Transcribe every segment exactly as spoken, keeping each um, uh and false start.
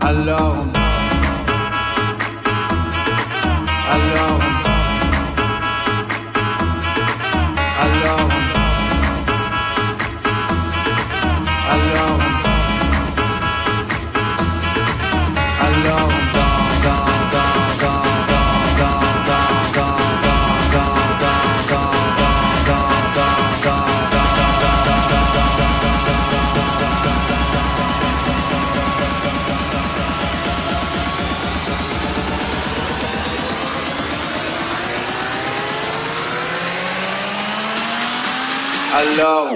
Alors on Alors on Alors on Alors on Alors on Alors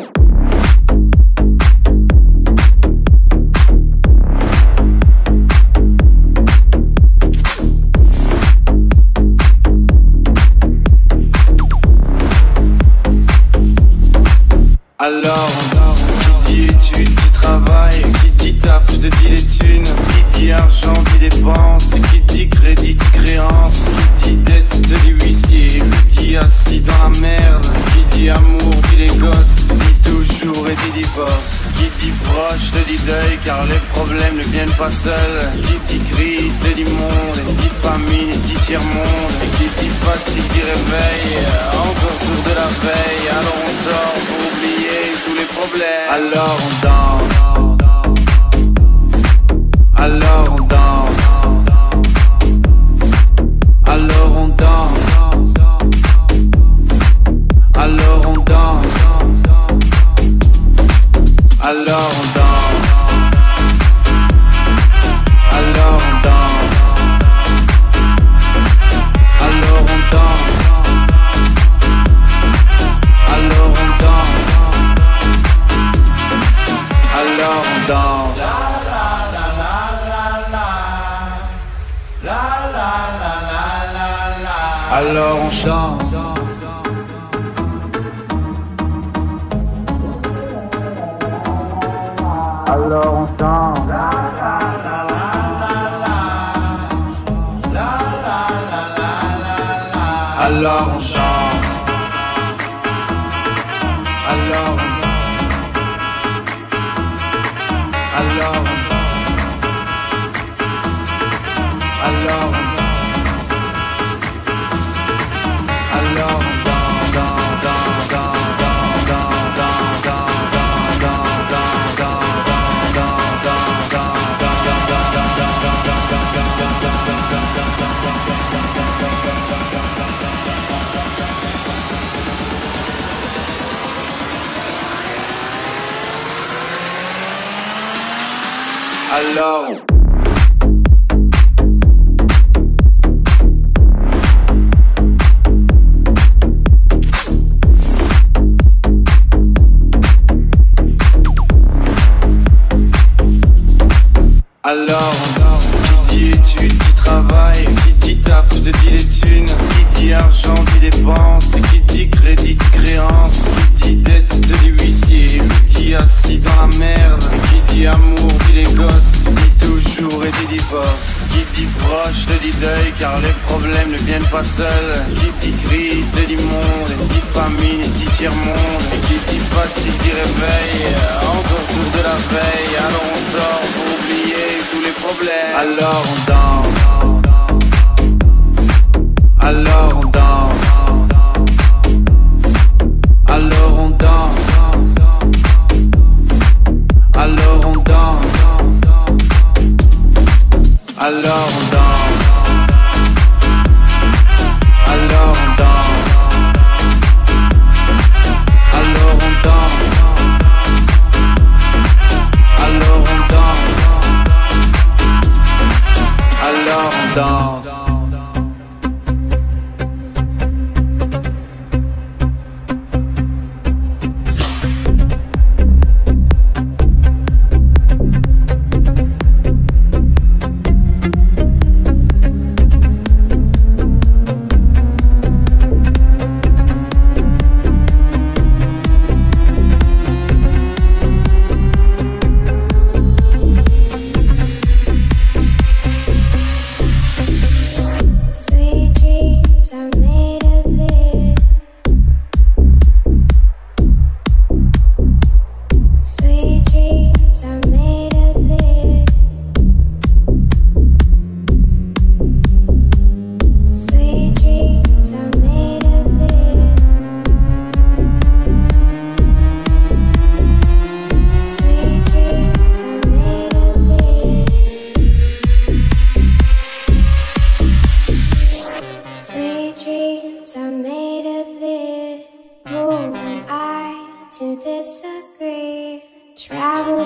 Alors qui dit études, qui travaille, qui dit taf, je te dis les thunes, qui dit argent, dit dépense, qui dit crédit, dit créance, qui dit dette, te dit huissier, qui dit assis dans la merde, qui dit amour, dit les gosses, dit toujours et dit divorce, qui dit proche, te dit deuil, car les problèmes ne viennent pas seuls, qui dit crise, te dit monde, et dit famine, et dit tiers-monde, et qui dit fatigue, dit réveil, encore sourd de la veille, alors on sort pour oublier tous les problèmes. Alors on danse. Alors on danse. Alors on danse. Alors on danse. Alors on danse. Alors on danse. Alors on danse. Alors on danse. Alors on danse. Alors on chante. Alors on chante. Alors on chante. Alors on Alors Alors Alors Alors Alors qui dit études, qui travaille, qui dit taf, je te dis les thunes, qui dit argent, dit dépense, qui dit crédit, dit créance, qui dit dette, te dit huissier, qui dit assis dans la merde, qui dit amour, dit les gosses, dit toujours et dit divorce, qui dit proche, te dit deuil, car les problèmes ne viennent pas seuls, qui dit crise, te dit monde, et dit famine, et dit tiers-monde, et qui dit fatigue, dit réveil, encore sourd de la veille, alors on sort pour oublier tous les problèmes. Alors on danse. Alors on danse. Alors on danse. Alors on danse. Alors on danse. Alors on danse. Alors on danse. Alors on danse. Alors on danse.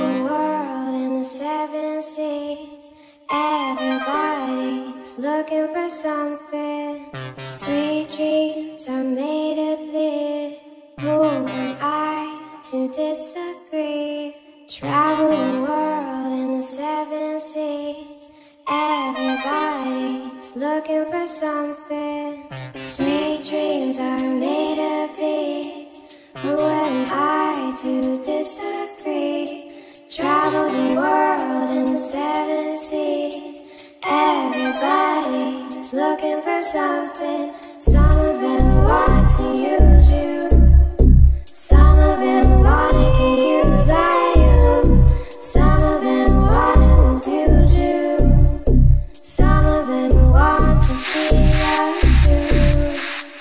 the world in the seven seas. Everybody's looking for something. Sweet dreams are made of this. Who am I to disagree? Travel the world in the seven seas. Everybody's looking for something. Sweet dreams are made of these. Who am I to disagree? Travel the world in the seven seas. Everybody's looking for something. Some of them want to use you. Some of them want to get used by you. Some of them want to abuse you. Some of them want to be like you.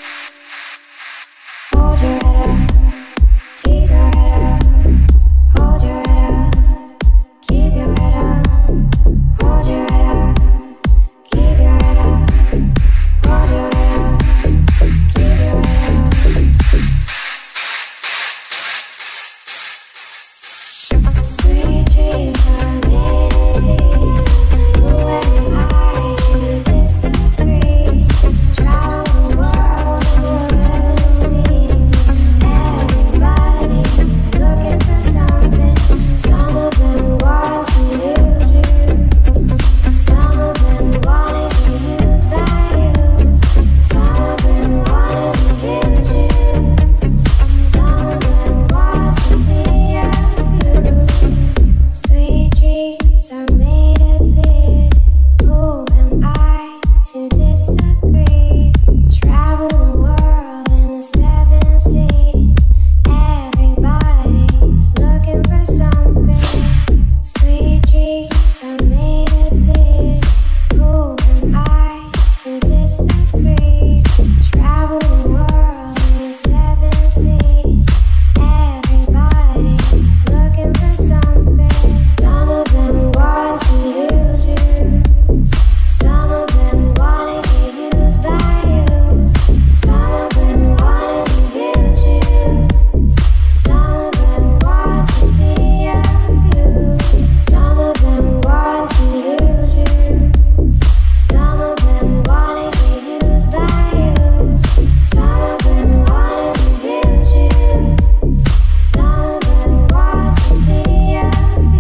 Hold your head up. Keep your head up. Hold your head up. Keep your head up. Hold your head up. Keep your head up. Hold your head up. Keep your head up. Sweet dreams are made. Who am I to disagree? Travel the world in the seven seas. Everybody's looking for something. Some of them want to use you. Some of them want to be used by you. Some of them want to abuse you. Some of them want to be you. Sweet dreams are made of this. Who am I to disagree? Travel the world in the seven seas. Everybody's looking for something. Sweet dreams are made of this. Who am I to disagree? Travel the world in the seven seas. Everybody's looking for something. Some of them want to use you. Some of them want to get used by you. Some of them want to abuse you. Some of them want to be you. Some of them want to use you. Some of them want to get used by you. Some of them want to abuse you. Some of them want to be you.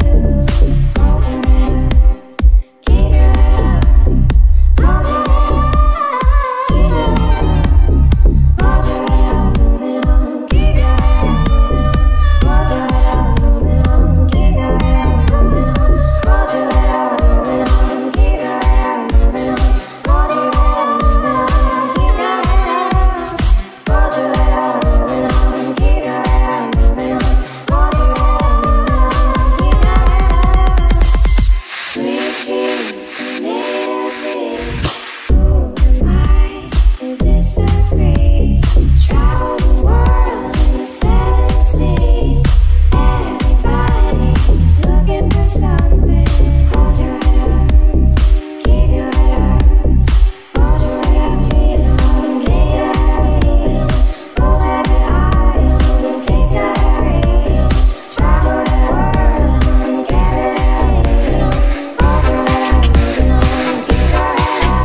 Hold your head up. Keep your head up. Hold your head up. Keep your head up. Hold your head up. Moving on. Keep your head up. Hold your head up. Moving on. Keep your head up. Moving on. Hold your head up. Moving on. Keep your head up. Moving on. Hold your head up. Moving on. Keep your head up. Hold your head up. Moving on. Keep your head up. Moving on. Hold your head up. Moving on. Keep your head up. Sweet dreams made of this. Who am I to disagree? Travel the world in the seven seas. Everybody's looking for something. Hold your head up. Keep your head up. Hold your head up. Dreams on the gate. Hold your head high. Don't take sorry. Travel the world in the seven seas. Hold your head up. Moving on. Keep your head up.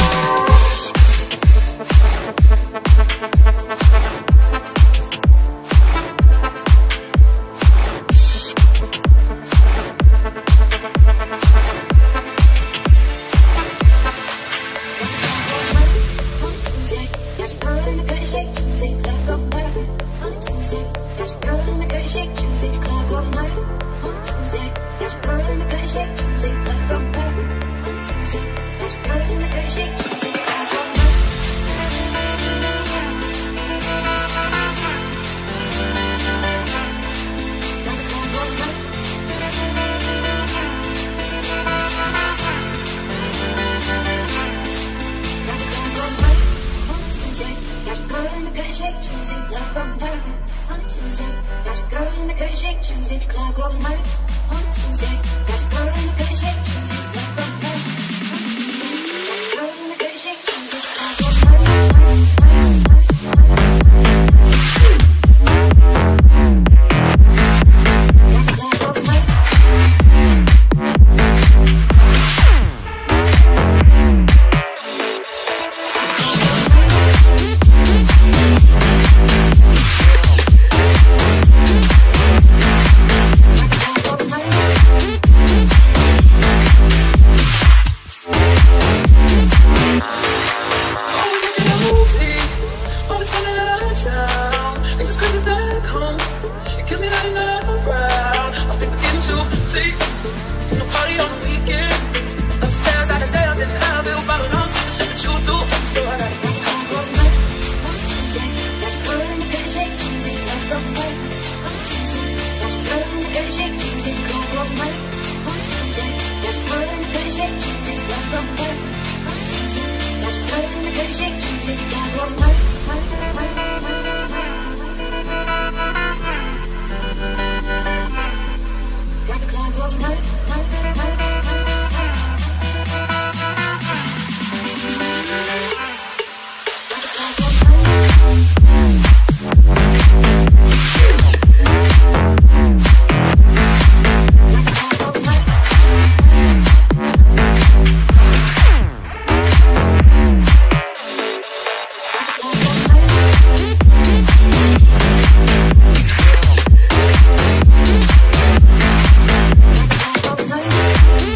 On Tuesday, got your girl in the good shake, Tuesday, club go night. On Tuesday, got your girl in the good shake, Tuesday, club go night. On Tuesday, got your girl in the good shake, Tuesday, club go night. On Tuesday, got your girl in the good shake, Tuesday, club go night. Got the club go night. Got the club go night. On Tuesday, got your girl in the good shake, Tuesday, club go night. On Tuesday, got your girl in the good shake, Tuesday, club go night. On Tuesday, got your girl in the good shake, Tuesday, club go night. On Tuesday, got your girl in the good Like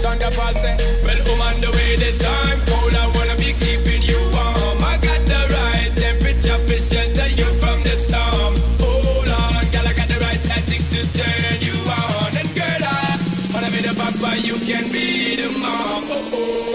Shonda Paul say, well, I'm on the way, the time cold, I wanna be keeping you warm. I got the right temperature for shelter you from the storm. Hold on, girl, I got the right tactics to turn you on. And girl, I wanna be the papa, you can be the mom. Oh, oh.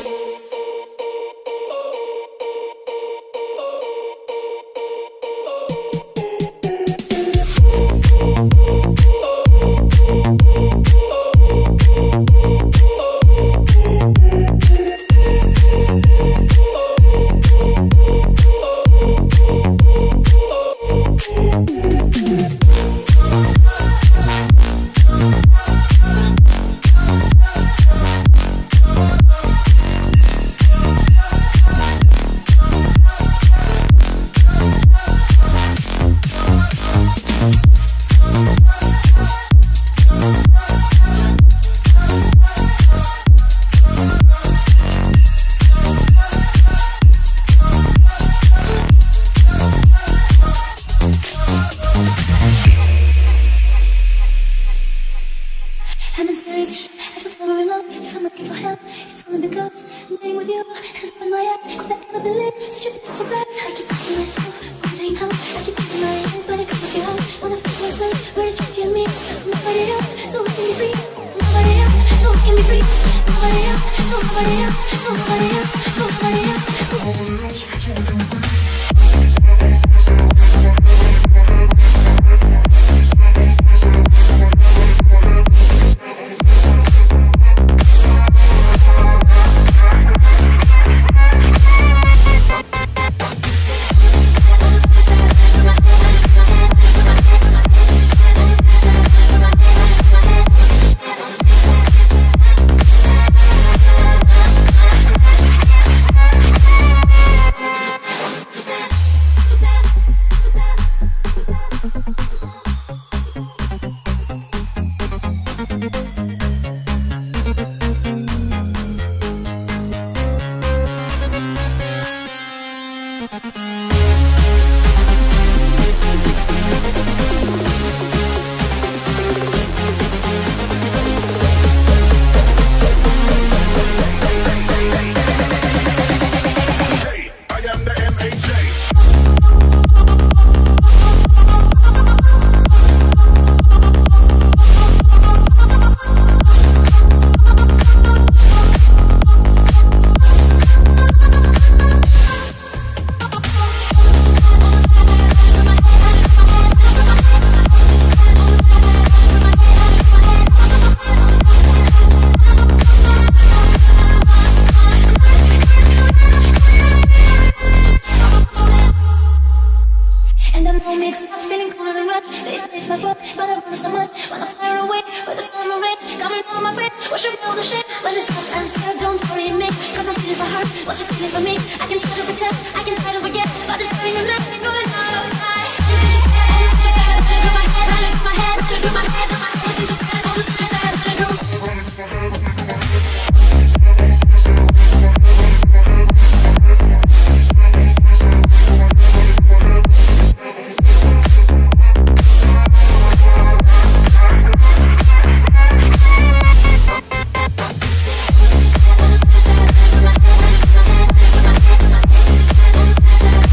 Just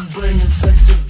I'm bringing sexy